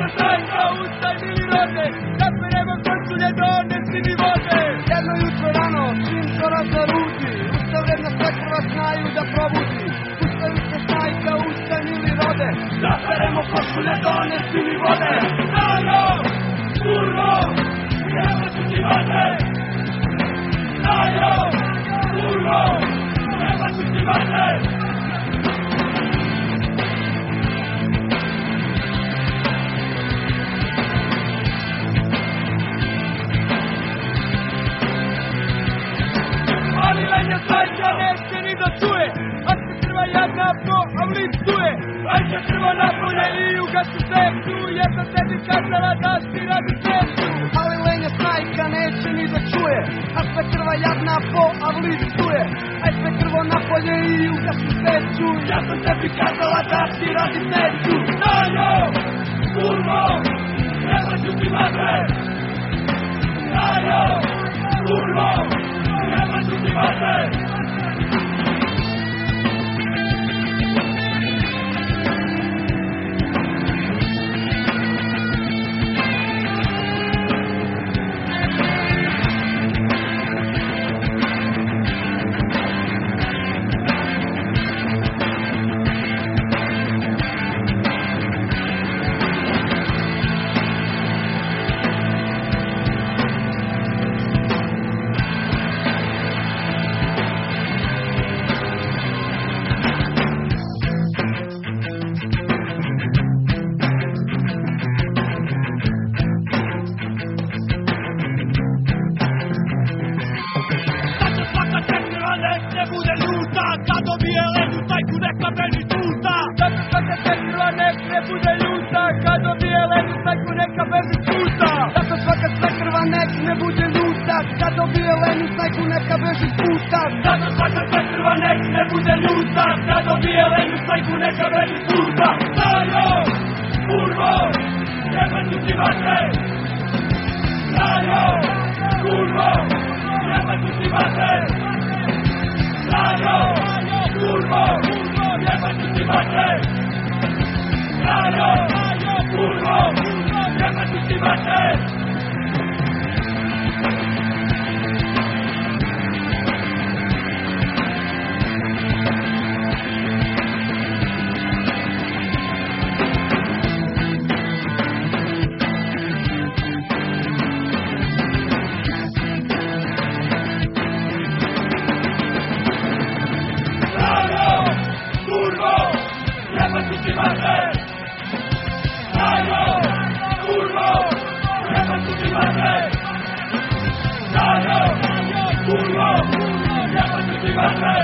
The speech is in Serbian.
sajka, ustaj mili rode, da peremo kočulje donne svi mi vode. Jedno jutro rano, čim zora zarudi, usta vredna sve prva znaju da probudi. Ustavi se sajka, ustaj mili rode, da peremo kočulje donne svi mi vode. Stajo, kurvo, jeba ću ti vode. Stajo, kurvo, jeba ću ti vode. Ali lenja sajka neće ni da čuje, a se krva jadna po avlicuje. Ajde krvo napolje i ugasi sveću, jer sam tebi kazala da si radi sveću. Ali lenja sajka neće ni da čuje, a sve krva jadna po avlicuje. Ajde krvo napolje i ugasi sveću, ja sam tebi kazala da si radi sveću. Stajo, kurvo, treba ću ti vatre. Stajo, kurvo, treba ću ti vatre. Kurvo, jeba ću ti vatre.